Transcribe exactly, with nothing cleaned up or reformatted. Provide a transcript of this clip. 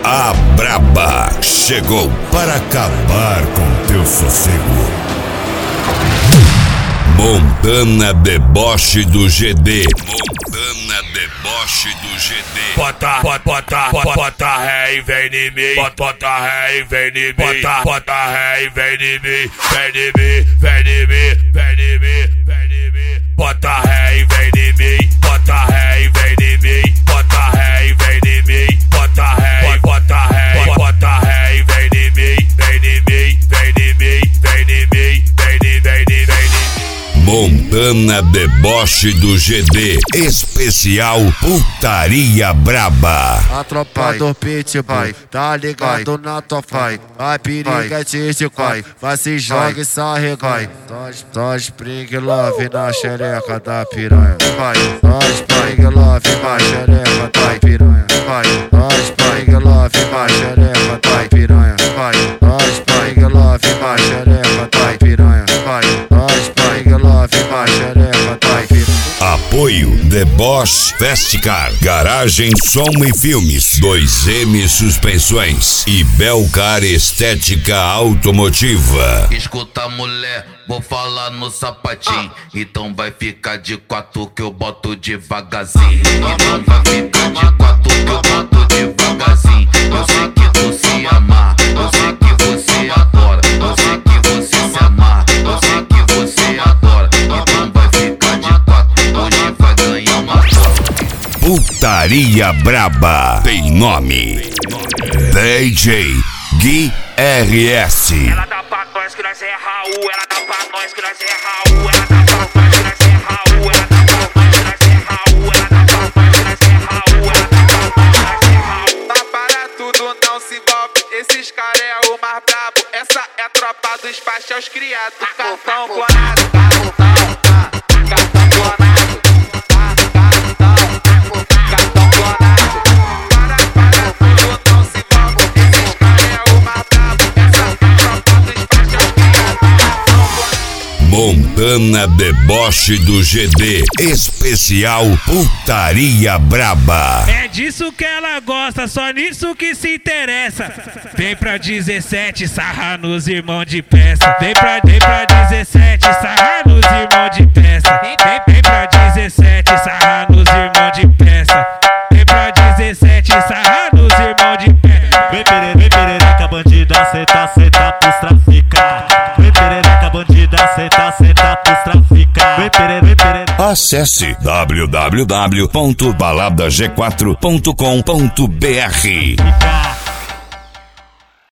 A Braba chegou para acabar com teu sossego. Montana Deboche do G D. Montana Deboche do G D. Bota, bota, bota, bota, bota ré e vem em mim. Bota, bota ré e vem em mim. Bota, bota ré e vem em mim. Vem em mim, vem em mim, vem em mim, vem em mim. Bota ré e vem em mim. Bota ré e vem em mim. Bota ré e vem em mim. Bota ré, bota ré, bota ré e vem em mim. Vem em mim, vem em mim, vem em mim, vem em mim, vem em mim. Montana Deboche do G D. Especial Putaria Braba. A tropa do Pitbull, tá ligado na tua pai. Vai periga de coi, vai se joga e sai coi. Só spring love na xereca da piranha. Vai, só spring love na xereca da piranha. Vai, só spring love na xereca da piranha. Vai, só spring love na xereca da piranha. Vai, só spring love na xereca da piranha. Apoio Deboche Festcar, Garagem Som e Filmes, dois M Suspensões e Belcar Estética Automotiva. Escuta, mulher, vou falar no sapatinho. Então vai ficar de quatro que eu boto devagarzinho. Então vai ficar de quatro que eu boto devagarzinho. Eu sei que tu se ama, eu sei que você adora. Eu sei que você se ama, eu sei que você adora. Então vai ficar de quatro, hoje vai ganhar uma foto. Putaria Braba tem nome: D J Gui R S. Ela dá pra nós que nós é Raul. Ela dá pra nós que nós é Raul. Ela dá pra nós que nós é Raul. Ela dá pra nós que nós é Raul. Ela dá pra nós que nós é Raul. Ela dá pra nós que nós é Raul. Tá para tudo, não se envolve. Esses caras é o mais brabo. Essa é a tropa dos faixas criados. Cartão clonado, cartão, cartão clonado, cartão clonado. Para, para tudo, não se envolve. Esses caras é o mais brabo. Essa é a tropa dos faixas criados. Cartão clonado. Montana Deboche do G D. Especial Putaria Braba. É disso que ela gosta, só nisso que se interessa. Vem pra dezessete, sarra nos irmãos de peça. Vem pra, vem pra dezessete, sarra nos irmãos de peça. Vem, vem pra dezessete, sarra nos irmãos de peça. Vem pra dezessete, sarra nos irmãos de peça. Vem perereca, vem perereca, bandida, senta, senta pros traficar. Vem perereca, bandida, senta, senta pros traficar. Vem perereca, vem perereca. Acesse w w w ponto balada g quatro ponto com ponto b r.